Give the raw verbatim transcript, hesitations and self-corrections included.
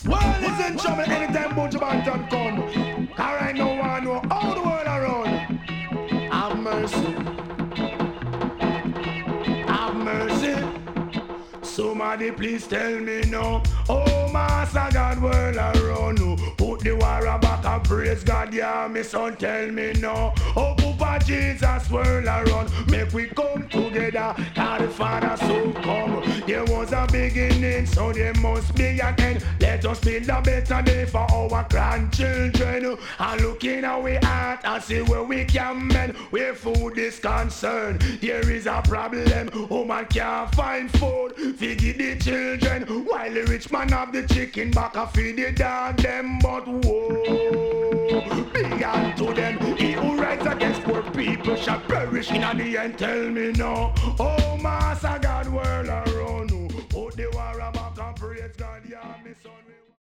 Well, listen, show me anytime Buju Banton come. Cause right now I know all the world around. Have mercy. Have mercy. Somebody please tell me no. Oh, Master God, world around. Put the war back and praise God, yeah, me son, tell me no. Oh, Papa Jesus, world around. Make we come together, cause the Father soon come. There was a beginning, so there must be an end. Let us build a better day for our grandchildren. And look in our heart and see where we can mend. Where food is concerned, there is a problem. Woman can't find food, feed the children. While the rich man have the chicken back and feed the dog them. But whoa, big unto them. He who rides against poor people shall perish in the end. Tell me no. Oh, Master God, world around. Oh, they were